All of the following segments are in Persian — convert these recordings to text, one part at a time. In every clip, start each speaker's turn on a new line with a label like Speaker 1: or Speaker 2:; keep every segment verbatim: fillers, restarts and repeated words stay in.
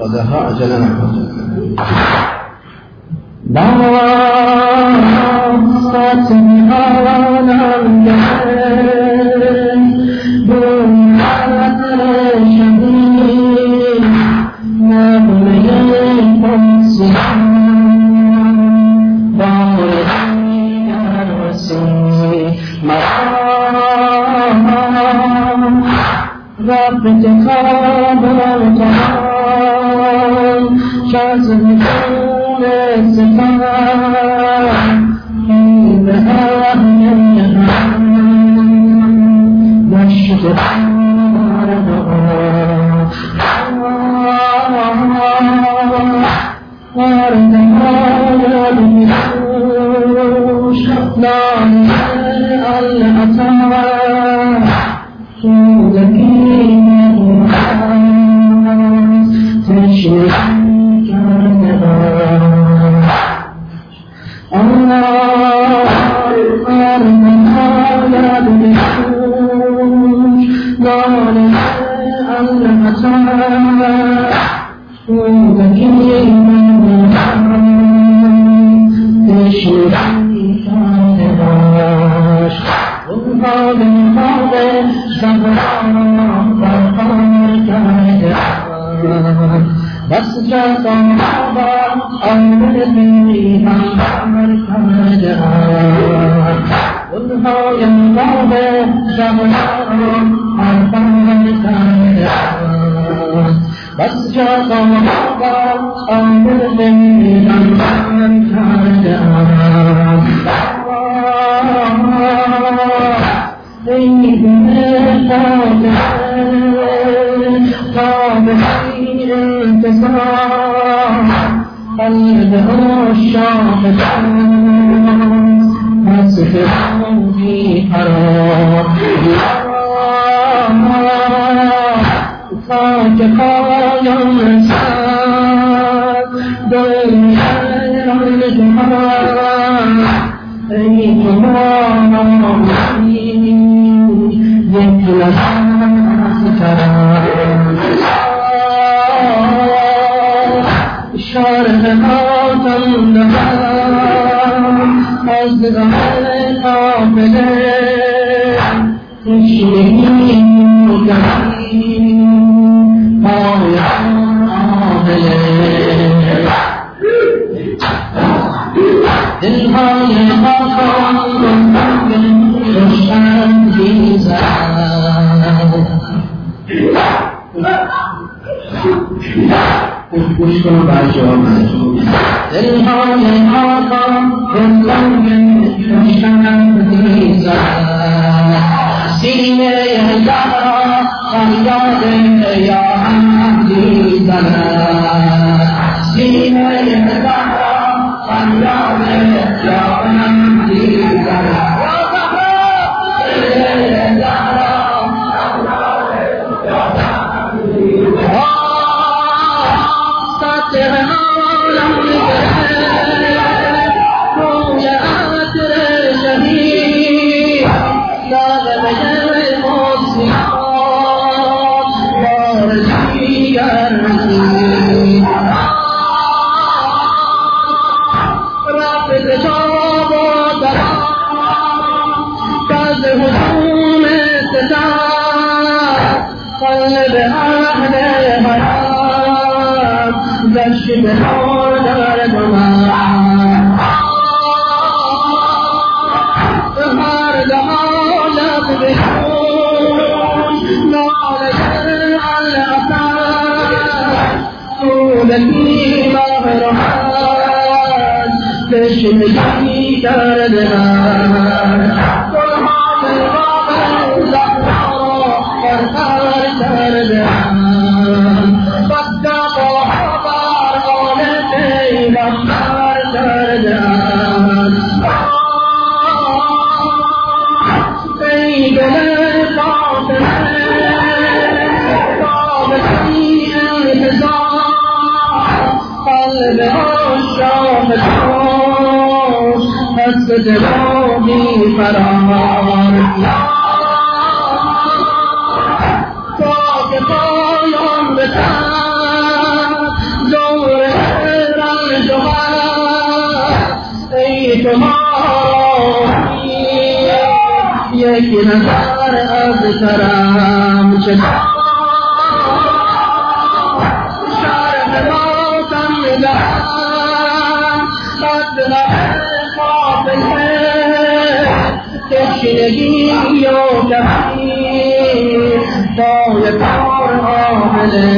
Speaker 1: خداها عجله نکنه.
Speaker 2: باست میانم گرد بومت شدید نبوله پرسیم باردی نرسی مرام رفت خواب کنم شازم کن ستم به هم نهم نشد وارد حال میروش نام العطا سودکی نماز تشریح کرده الله وارد حال میروش نام العطا سودکی بس جاتا آمد بی هم عمر کرده اونها ینقاب جوان حرفان کرده بس جاتا آمد بی هم عمر کرده ای دل انتظار قلب عشاق پس فی قرار خاک پایان رسد دل جهان ای تمام یک لحظه کرد شارح آتم نفرم از غمل قابله تشنهی مدهیم پایان آهله دلهای آخان روشن بیزد
Speaker 1: گوش کنم برای جواب منظور
Speaker 2: دلهای آقا روشن بیزد سینه زهرا فریاد یا حمدی زند سینه زهرا فریاد یا حمدی زند شمشی کردن قرآن الواقع زهرا فرقر کردن صدق و خبر آن پیغمبر کردن ای دل فاطمه رابطی انتظار قلب عشاق دلوی فرار تا که پایان بتن یک نظر از کرم چشم شرح ماتم نگم قدر قابله تشنگی و کفی پای کار آمله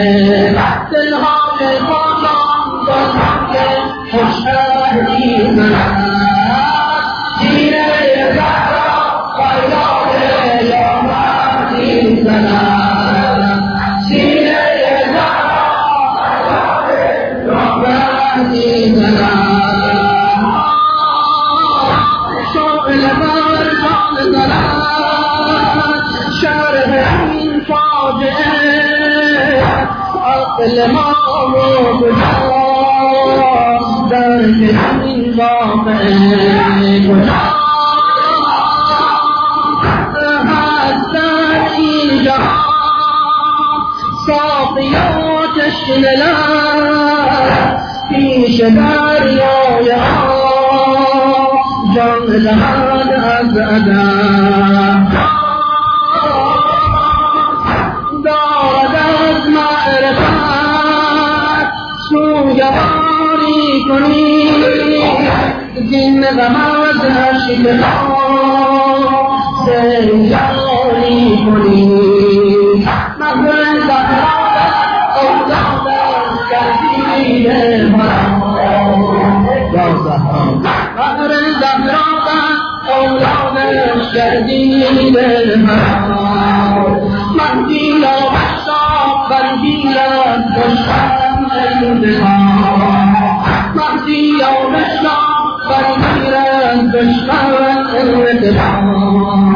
Speaker 2: دلهای بازم دلهای خوشحالی زند سینه زهرا فریاد یامردی زند سینه زهرا فریاد یامردی زند شعل برکان زند شرح این فاجعه عقل ما و کجا در این واقعه کجا هست در این جهان ساقی و تشنه لب پیش دریای آب جان دهد از ادب دارد از معرفت سوگواری کنی زین غمت عشق سیاری کنی مغر زهرات اولاد کردید یا زهرا مغر زهرات اولاد کردید مهدی را بشتاب بندی را دشمن انتخاب مهدی را بشتاب بندی را دشمن انتخاب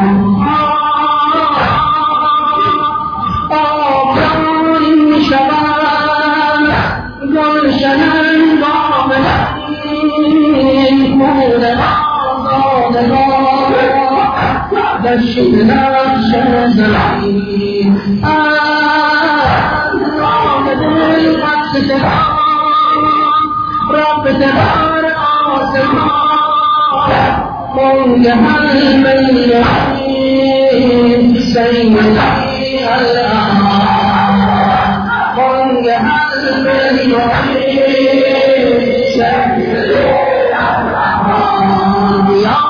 Speaker 2: آبران می شود گلشن انگام این خون آزادگان دشت نقش زمین رام دل قدس تبان رب تبار آسمان منگه الملیحین سیدی الأمان منگه الملیحین سیدی الأمان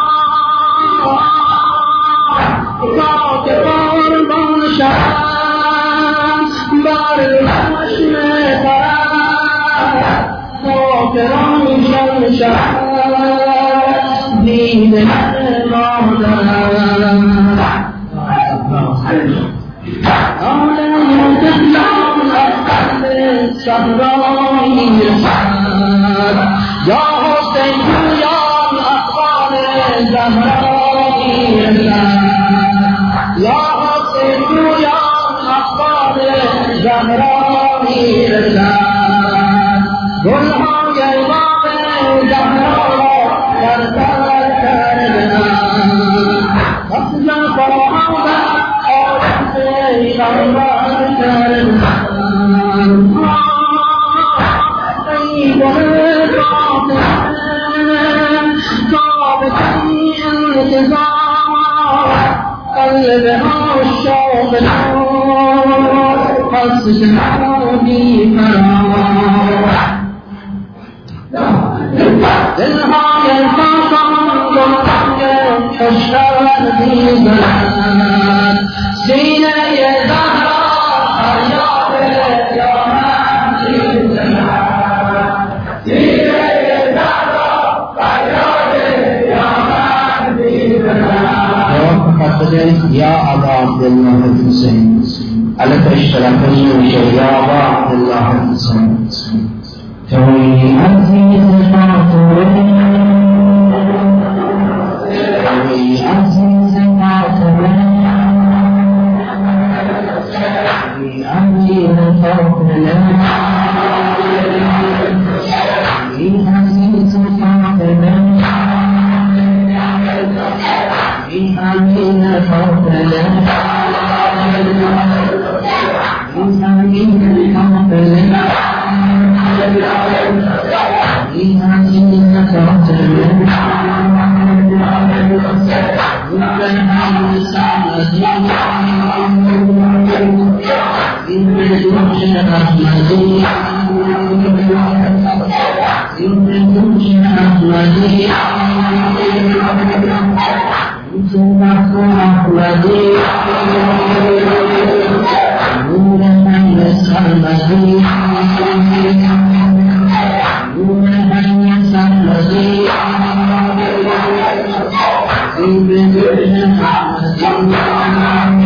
Speaker 2: کاتبان بان شهر بر چشم طرف کاتبان شن شهر دین مادر آلیم تفلان اقل صحرایی رسد یا حسین جویان اقوال زهرایی رسد یا حسین جویان اقوال زهرایی رسد گلهای باغ زهرا را در سر کردند اصلا فراهم آدم پیغمبر کردند ای گل فاطمه تابتی انتظار قلب عاشق نور پس شنادی فرار دلهای خاکان گلرنگ خوش‌ردی زند سینه زهرا فریاد یامردی زند سینه زهرا فریاد یامردی زند
Speaker 1: یا ابا عبدالله الحسین علت اشترک الزوجه یا ابا عبدالله الحسین توی عزیز خاطره توی عزیز خاطره توی امیر خاطره توی عزیز خاطره توی امیر خاطره توی امیر خاطره إن Thank you.